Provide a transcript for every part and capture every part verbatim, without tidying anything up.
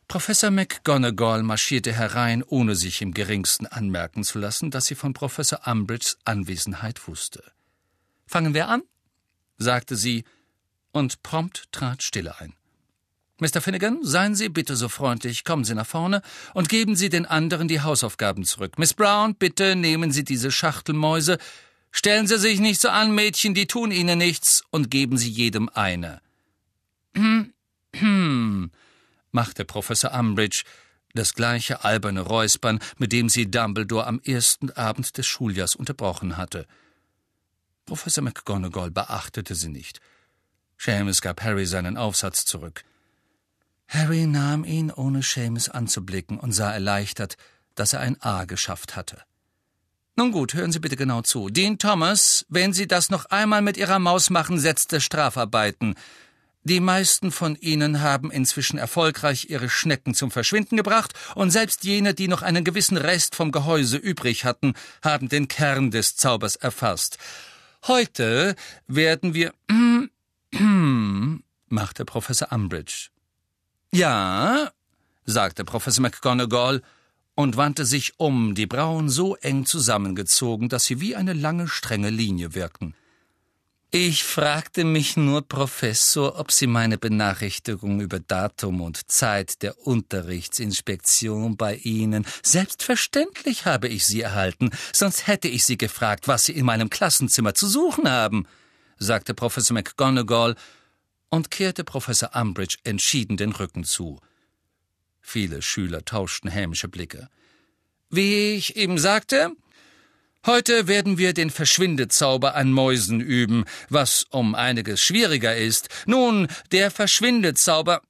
Professor McGonagall marschierte herein, ohne sich im geringsten anmerken zu lassen, dass sie von Professor Umbridges Anwesenheit wusste. »Fangen wir an?« sagte sie, und prompt trat Stille ein. »Mister Finnegan, seien Sie bitte so freundlich, kommen Sie nach vorne und geben Sie den anderen die Hausaufgaben zurück. Miss Brown, bitte nehmen Sie diese Schachtelmäuse. Stellen Sie sich nicht so an, Mädchen, die tun Ihnen nichts, und geben Sie jedem eine.« »Hm, hm«, machte Professor Umbridge, das gleiche alberne Räuspern, mit dem sie Dumbledore am ersten Abend des Schuljahrs unterbrochen hatte. Professor McGonagall beachtete sie nicht. Seamus gab Harry seinen Aufsatz zurück. Harry nahm ihn, ohne Seamus anzublicken, und sah erleichtert, dass er ein A geschafft hatte. »Nun gut, hören Sie bitte genau zu. Dean Thomas, wenn Sie das noch einmal mit Ihrer Maus machen, setzt es Strafarbeiten. Die meisten von Ihnen haben inzwischen erfolgreich ihre Schnecken zum Verschwinden gebracht, und selbst jene, die noch einen gewissen Rest vom Gehäuse übrig hatten, haben den Kern des Zaubers erfasst. Heute werden wir...« machte Professor Umbridge. »Ja«, sagte Professor McGonagall und wandte sich um, die Brauen so eng zusammengezogen, dass sie wie eine lange, strenge Linie wirkten. »Ich fragte mich nur, Professor, ob Sie meine Benachrichtigung über Datum und Zeit der Unterrichtsinspektion bei Ihnen... Selbstverständlich habe ich sie erhalten, sonst hätte ich Sie gefragt, was Sie in meinem Klassenzimmer zu suchen haben«, sagte Professor McGonagall und kehrte Professor Umbridge entschieden den Rücken zu. Viele Schüler tauschten hämische Blicke. »Wie ich eben sagte, heute werden wir den Verschwindezauber an Mäusen üben, was um einiges schwieriger ist. Nun, der Verschwindezauber...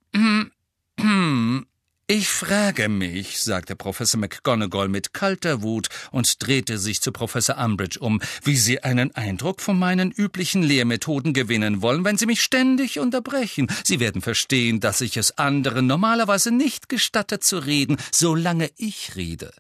»Ich frage mich«, sagte Professor McGonagall mit kalter Wut und drehte sich zu Professor Umbridge um, »wie Sie einen Eindruck von meinen üblichen Lehrmethoden gewinnen wollen, wenn Sie mich ständig unterbrechen. Sie werden verstehen, dass ich es anderen normalerweise nicht gestatte zu reden, solange ich rede.«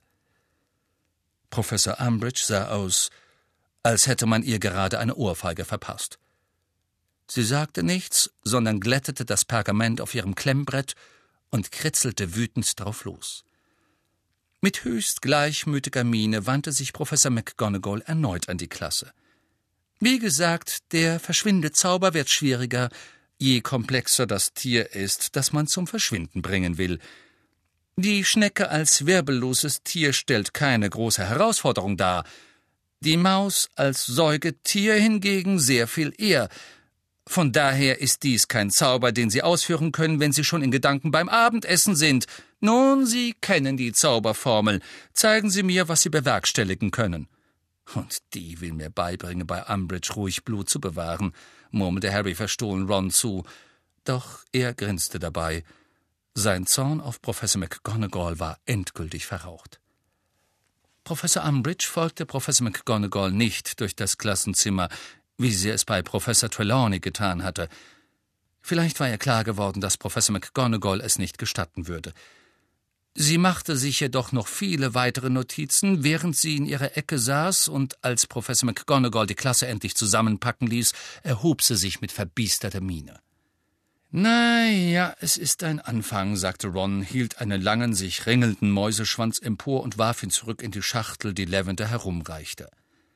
Professor Umbridge sah aus, als hätte man ihr gerade eine Ohrfeige verpasst. Sie sagte nichts, sondern glättete das Pergament auf ihrem Klemmbrett und kritzelte wütend drauf los. Mit höchst gleichmütiger Miene wandte sich Professor McGonagall erneut an die Klasse. »Wie gesagt, der Verschwindezauber wird schwieriger, je komplexer das Tier ist, das man zum Verschwinden bringen will. Die Schnecke als wirbelloses Tier stellt keine große Herausforderung dar. Die Maus als Säugetier hingegen sehr viel eher. Von daher ist dies kein Zauber, den Sie ausführen können, wenn Sie schon in Gedanken beim Abendessen sind. Nun, Sie kennen die Zauberformel. Zeigen Sie mir, was Sie bewerkstelligen können.« »Und die will mir beibringen, bei Umbridge ruhig Blut zu bewahren«, murmelte Harry verstohlen Ron zu. Doch er grinste dabei. Sein Zorn auf Professor McGonagall war endgültig verraucht. Professor Umbridge folgte Professor McGonagall nicht durch das Klassenzimmer, wie sie es bei Professor Trelawney getan hatte. Vielleicht war ihr klar geworden, dass Professor McGonagall es nicht gestatten würde. Sie machte sich jedoch noch viele weitere Notizen, während sie in ihrer Ecke saß, und als Professor McGonagall die Klasse endlich zusammenpacken ließ, erhob sie sich mit verbiesterter Miene. »Na ja, es ist ein Anfang«, sagte Ron, hielt einen langen, sich ringelnden Mäuseschwanz empor und warf ihn zurück in die Schachtel, die Lavender herumreichte.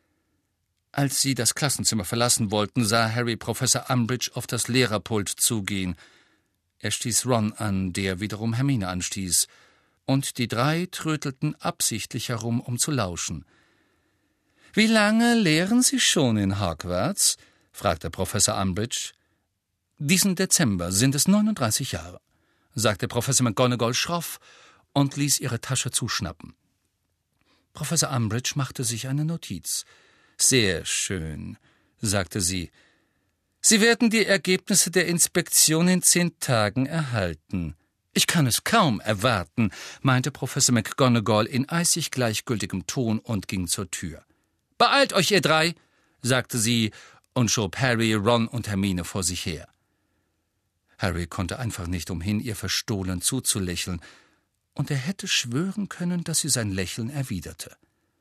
Als sie das Klassenzimmer verlassen wollten, sah Harry Professor Umbridge auf das Lehrerpult zugehen. Er stieß Ron an, der wiederum Hermine anstieß, und die drei trötelten absichtlich herum, um zu lauschen. »Wie lange lehren Sie schon in Hogwarts?« fragte Professor Umbridge. »Diesen Dezember sind es neununddreißig Jahre«, sagte Professor McGonagall schroff und ließ ihre Tasche zuschnappen. Professor Umbridge machte sich eine Notiz. »Sehr schön«, sagte sie. »Sie werden die Ergebnisse der Inspektion in zehn Tagen erhalten.« »Ich kann es kaum erwarten«, meinte Professor McGonagall in eisig gleichgültigem Ton und ging zur Tür. »Beeilt euch, ihr drei«, sagte sie und schob Harry, Ron und Hermine vor sich her. Harry konnte einfach nicht umhin, ihr verstohlen zuzulächeln, und er hätte schwören können, dass sie sein Lächeln erwiderte.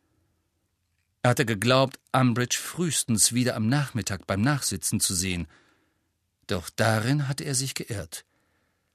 Er hatte geglaubt, Umbridge frühestens wieder am Nachmittag beim Nachsitzen zu sehen. Doch darin hatte er sich geirrt.